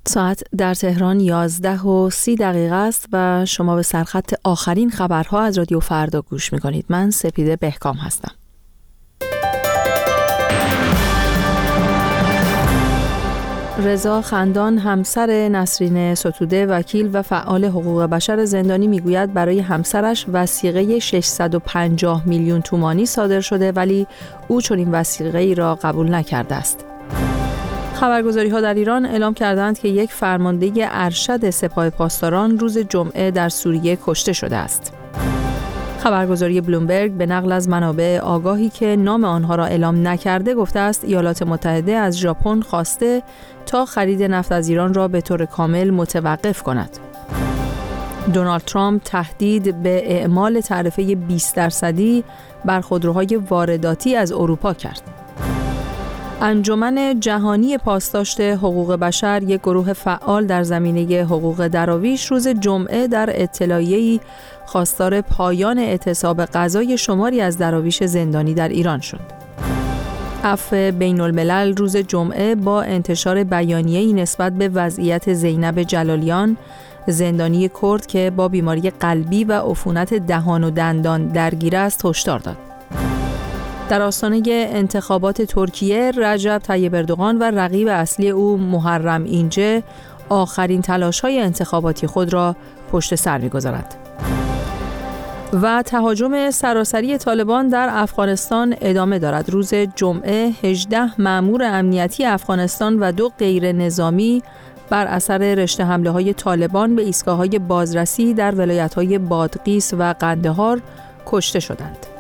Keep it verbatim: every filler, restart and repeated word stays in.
ساعت در تهران یازده و سی دقیقه است و شما به سرخط آخرین خبرها از رادیو فردا گوش می‌کنید. من سپیده بهکام هستم. رضا خندان همسر نسرین ستوده وکیل و فعال حقوق بشر زندانی میگوید برای همسرش وثیقه ششصد و پنجاه میلیون تومانی صادر شده ولی او چنین وثیقه‌ای را قبول نکرده است. خبرگزاری‌ها در ایران اعلام کردند که یک فرمانده ارشد سپاه پاسداران روز جمعه در سوریه کشته شده است. خبرگزاری بلومبرگ به نقل از منابع آگاهی که نام آنها را اعلام نکرده گفته است ایالات متحده از ژاپن خواسته تا خرید نفت از ایران را به طور کامل متوقف کند. دونالد ترامپ تهدید به اعمال تعرفه بیست درصدی بر خودروهای وارداتی از اروپا کرد. انجمن جهانی پاسداشت حقوق بشر، یک گروه فعال در زمینه حقوق دراویش، روز جمعه در اطلاعیه‌ای خواستار پایان اعتصاب قضای شماری از دراویش زندانی در ایران شد. عفو بین الملل روز جمعه با انتشار بیانیه‌ای نسبت به وضعیت زینب جلالیان، زندانی کرد که با بیماری قلبی و عفونت دهان و دندان درگیر است، هشدار داد. در آستانه انتخابات ترکیه، رجب طیب اردوغان و رقیب اصلی او محرم اینچه آخرین تلاش‌های انتخاباتی خود را پشت سر می‌گذارد. و تهاجم سراسری طالبان در افغانستان ادامه دارد. روز جمعه هجده مأمور امنیتی افغانستان و دو غیر نظامی بر اثر رشته حمله‌های طالبان به ایستگاه‌های بازرسی در ولایت‌های بادغیس و قندهار کشته شدند.